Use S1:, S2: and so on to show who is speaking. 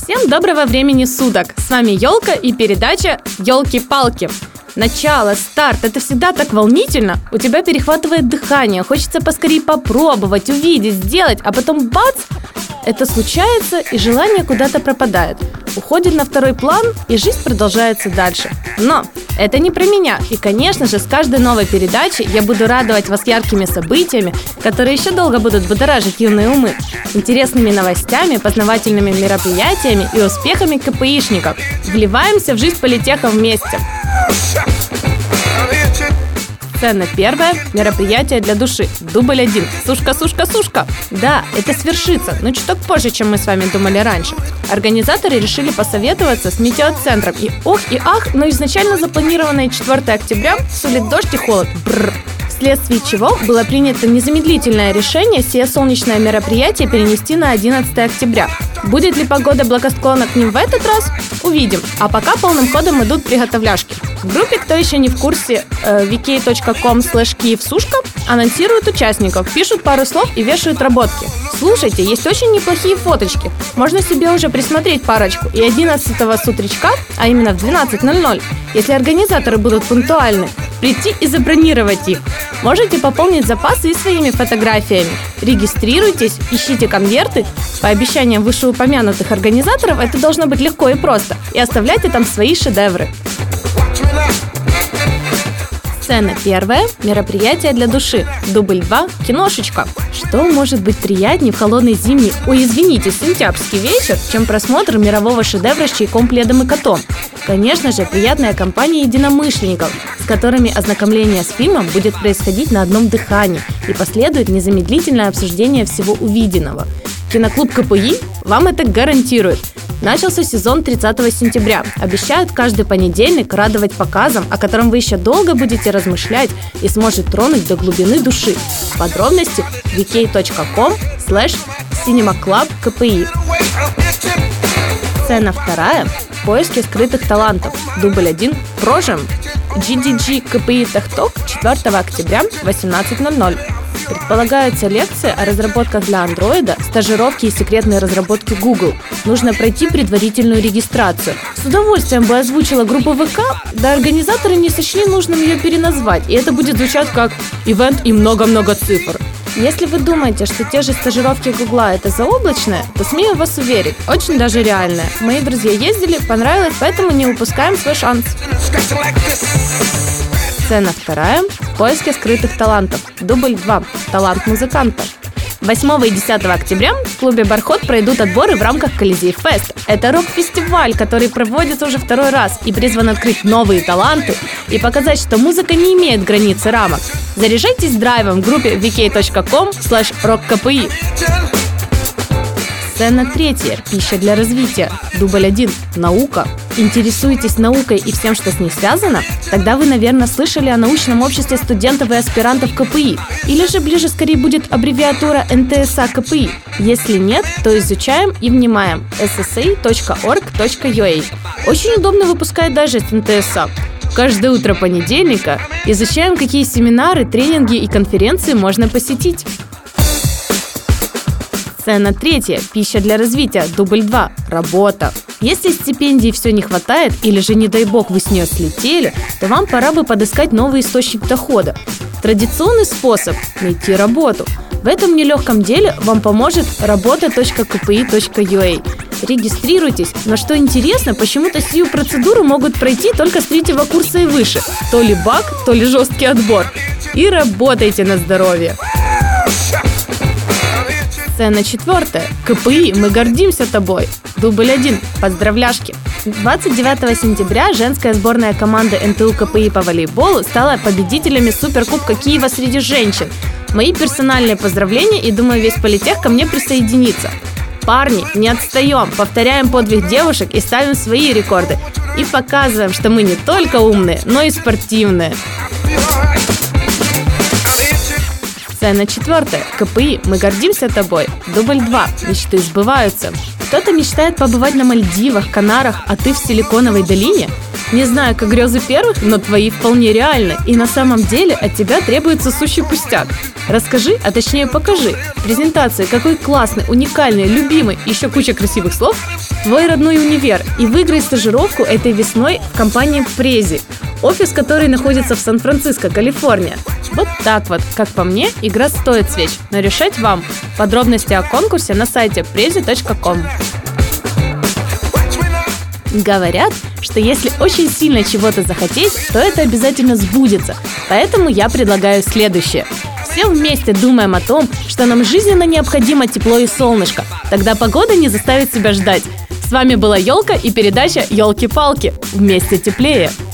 S1: Всем доброго времени суток! С вами Ёлка и передача «Ёлки-палки». Начало, старт – это всегда так волнительно. У тебя перехватывает дыхание, хочется поскорее попробовать, увидеть, сделать, а потом бац! Это случается, и желание куда-то пропадает. Уходит на второй план, и жизнь продолжается дальше. Но это не про меня. И, конечно же, с каждой новой передачей я буду радовать вас яркими событиями, которые еще долго будут будоражить юные умы, интересными новостями, познавательными мероприятиями и успехами КПИшников. Вливаемся в жизнь политеха вместе. Сцена первая. Мероприятие для души. Дубль 1. Сушка, сушка, сушка. Да, это свершится, но чуток позже, чем мы с вами думали раньше. Организаторы решили посоветоваться с метеоцентром. И ох и ах, но изначально запланированное 4 октября сулит дождь и холод. Бррр. Вследствие чего было принято незамедлительное решение сие солнечное мероприятие перенести на 11 октября. Будет ли погода благосклонна к ним в этот раз? Увидим. А пока полным ходом идут приготовляшки. В группе, кто еще не в курсе, vk.com/kyiv-сушка анонсируют участников, пишут пару слов и вешают работки. Слушайте, есть очень неплохие фоточки. Можно себе уже присмотреть парочку. И 11-го с утречка, а именно в 12:00, если организаторы будут пунктуальны, прийти и забронировать их. Можете пополнить запасы и своими фотографиями. Регистрируйтесь, ищите конверты. По обещаниям вышеупомянутых организаторов это должно быть легко и просто. И оставляйте там свои шедевры. Сцена первая. Мероприятие для души. Дубль 2. Киношечка. Что может быть приятнее в холодный зимний, сентябрьский вечер, чем просмотр мирового шедевра с чайком, пледом и котом? Конечно же, приятная компания единомышленников, с которыми ознакомление с фильмом будет происходить на одном дыхании и последует незамедлительное обсуждение всего увиденного. Киноклуб КПИ вам это гарантирует. Начался сезон 30 сентября. Обещают каждый понедельник радовать показом, о котором вы еще долго будете размышлять и сможет тронуть до глубины души. Подробности vk.com/cinemaclub.kpi. Сцена вторая. Поиски скрытых талантов. Дубль 1. Прожим. GDG КПИ Техток 4 октября 18:00. Предполагается лекция о разработках для андроида, стажировки и секретные разработки Google. Нужно пройти предварительную регистрацию. С удовольствием бы озвучила группу ВК, да организаторы не сочли нужным ее переназвать, и это будет звучать как «ивент» и много-много цифр. Если вы думаете, что те же стажировки Гугла это заоблачное, то смею вас уверить, очень даже реальное. Мои друзья ездили, понравилось, поэтому не упускаем свой шанс. Сцена вторая. Поиски скрытых талантов. Дубль 2. Талант музыканта. 8 и 10 октября в клубе «Бархот» пройдут отборы в рамках Колизей Фест. Это рок-фестиваль, который проводится уже второй раз и призван открыть новые таланты и показать, что музыка не имеет границ и рамок. Заряжайтесь драйвом в группе vk.com/rockkpi. Сцена третья. Пища для развития. Дубль 1. Наука. Интересуетесь наукой и всем, что с ней связано? Тогда вы, наверное, слышали о научном обществе студентов и аспирантов КПИ. Или же ближе скорее будет аббревиатура НТСА КПИ. Если нет, то изучаем и внимаем. ssa.org.ua. Очень удобно выпускать даже с НТСА. Каждое утро понедельника изучаем, какие семинары, тренинги и конференции можно посетить. Сцена третья. Пища для развития. Дубль 2. Работа. Если стипендии все не хватает, или же, не дай бог, вы с нее слетели, то вам пора бы подыскать новый источник дохода. Традиционный способ – найти работу. В этом нелегком деле вам поможет работа.kpi.ua. Регистрируйтесь, но что интересно, почему-то сию процедуру могут пройти только с 3-го курса и выше. То ли баг, то ли жесткий отбор. И работайте на здоровье. Сцена 4. КПИ, мы гордимся тобой. Дубль 1. Поздравляшки. 29 сентября женская сборная команды НТУ КПИ по волейболу стала победителями Суперкубка Киева среди женщин. Мои персональные поздравления, и думаю, весь политех ко мне присоединится. Парни, не отстаем, повторяем подвиг девушек и ставим свои рекорды. И показываем, что мы не только умные, но и спортивные. Сцена 4. КПИ, мы гордимся тобой. Дубль 2. Мечты сбываются. Кто-то мечтает побывать на Мальдивах, Канарах, а ты в Силиконовой долине? Не знаю, как грезы первых, но твои вполне реальны. И на самом деле от тебя требуется сущий пустяк. Расскажи, а точнее покажи. Презентация, какой классный, уникальный, любимый, еще куча красивых слов, твой родной универ. И выиграй стажировку этой весной в компании Prezi, офис которой находится в Сан-Франциско, Калифорния. Вот так вот, как по мне, игра стоит свеч, но решать вам. Подробности о конкурсе на сайте prezi.com. Говорят, что если очень сильно чего-то захотеть, то это обязательно сбудется. Поэтому я предлагаю следующее. Все вместе думаем о том, что нам жизненно необходимо тепло и солнышко. Тогда погода не заставит себя ждать. С вами была Ёлка и передача «Ёлки-палки». Вместе теплее.